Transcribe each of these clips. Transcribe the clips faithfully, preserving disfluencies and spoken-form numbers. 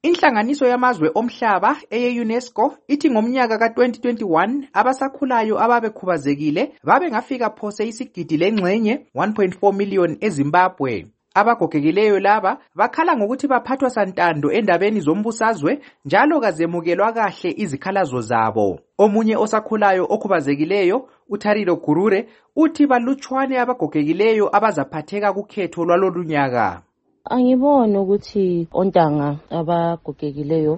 Inhlanganiso yamazwe omhlaba eye-UNESCO ithi ngomnyaka ka twenty twenty-one abasakhulayo ababekhubazekile babe ngafika phose isigidi lengxenye one point four million eZimbabwe. Abagogekileyo laba bakhala ngokuthi baphathwa santando endabeni zombusazwe njalo kazemukelwa kahle izikhalazo zabo. Omunye osakhulayo okhubazekileyo uTharilo Gurure uthi balutshwane abagogekileyo abazaphatheka kukhetho lwalolunyaka. Angibona ukuthi ontanga abagogekileyo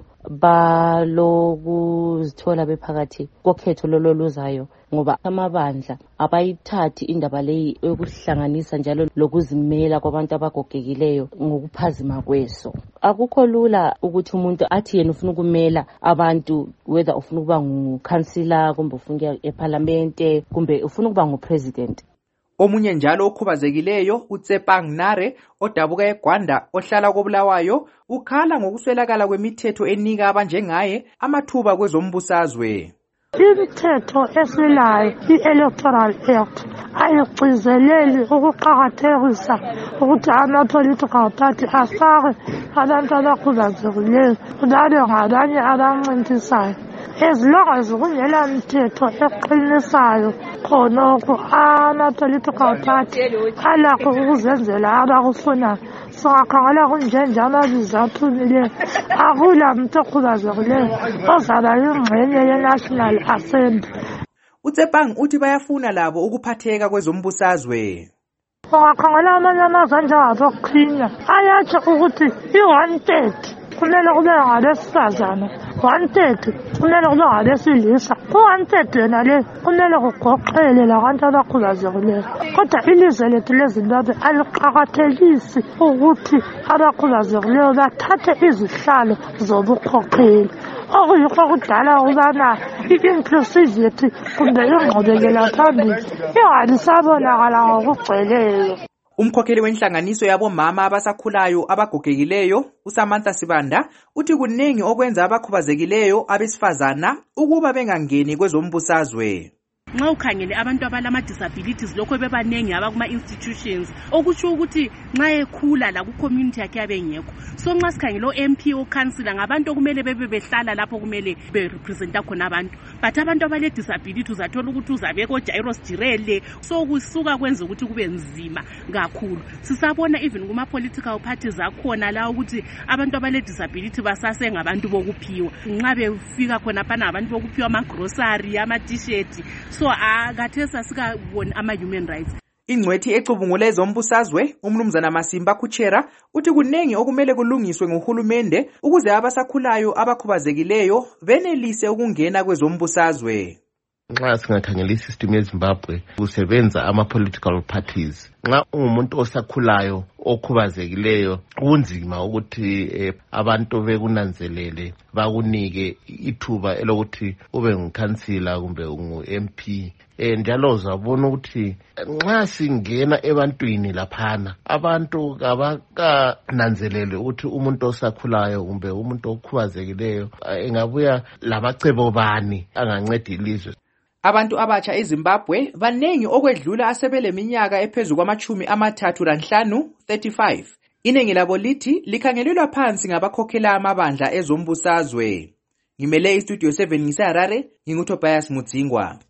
balokuzithola bephakathi kokhetho lololuzayo ngoba amabandla abayithathi indaba leyi yokuhlanganisa njalo lokuzimela kwabantu abagogekileyo ngokuphazima kweso. Akukho lula ukuthi umuntu athi yena ufuna ukumela abantu, whether ufuna ukuba ngukhansila kumbe ufuna ukuya eParliamente kumbe ufuna ukuba ngupresident. Omunye njalo okhubazekileyo uTsepang Nare odabuka eGwanda ohlala koBulawayo ukhala ngokuswelakala kwemithetho enika abanjengaye amathuba kwezombusazwe. Imithetho esilayo i-Electoral Act ayigcizeleli ukuqakathekisa ukuthi ama-political party afake abantu abakhubazekileyo kunale ngabanye abancintisayo. As long as kungela mthetho eqinisayo khonokho ama-political party alakho ukuzenzela abakufunayo. Singakhangela kunjenje amabizo aphumileyo akula muntu okhubazekileyo ozaba yingxenye ye-National Assembly. uTsepang uthi bayafuna labo ukuphatheka kwezombusazwe. Ungakhangela amanye amazwe anjengaboKenya ayatsho ukuthi i-one thirty kumele kube ngabesifazana, one thirty kumele kube ngabesilisa, ku-one thirty yena le kumele kugoqele labantu abakhubazekileyo. Kodwa ilizwe lethu leZimbabwe aliqakathekisi ukuthi abakhubazekileyo bathathe izihlalo zobukhokheli, okuyikho kudala ukubana i-inclusivity kumbe ingqubekela phambili ingalisabonakala ngokugcweleyo. Umkhokheli wenhlanganiso yabomama abasakhulayo abagogekileyo uSamantha Sibanda uthi kunengi okwenza abakhubazekileyo abesifazana ukuba bengangeni kwezombusazwe. Nxa ukhangele abantu abalama disabilities lokho bebanengi abakuma institutions okutsho ukuthi nxa ekhula la ku community yakhe abengekho. So nxa sikhangele o-M P o-councilor ngabantu okumele bebe behlala lapho kumele be representa khona abantu, but abantu abale disability uzathola ukuthi uzabe ko Jairus Jirele, so kusuka kwenza ukuthi kube nzima kakhulu. Sisabona even kuma political parties akhona la ukuthi abantu abale disability basase ngabantu bokuphiwa, nxa befika khona phana abantu bokuphiwa ama grocery, ama t-shirt. So akathesa sikabona ama human rights. Ingcwethi ecubungule zombusazwe umnumzana Masimba Kuchera uthi kunengi okumele kulungiswe ngohulumende ukuze abasakhulayo abakhubazekileyo benelise ukungena kwezombusazwe. Nxa singakhangela isystem yeZimbabwe kusebenza ama-political parties. Nxa ungumuntu osakhulayo okhubazekileyo kunzima ukuthi eh, abantu bekunanzelele bakunike ithuba elokuthi ube ngukhansila kumbe ungu-M P. Eh, njalo uzabona ukuthi nxa singena ebantwini laphana abantu abakananzelele ukuthi umuntu osakhulayo kumbe umuntu okhubazekileyo engabuya lamacebo bani anganceda ilizwe. Abantu abatsha eZimbabwe banengi okwedlula asebele minyaka ephezulu kwamachumi amathathu lanhlanu thirty-five. Inengi labo lithi likhangelelwa phansi ngabakhokhela amabandla ezombusazwe. Ngimele istudio seven ngiseHarare, nginguTobias Mudzingwa.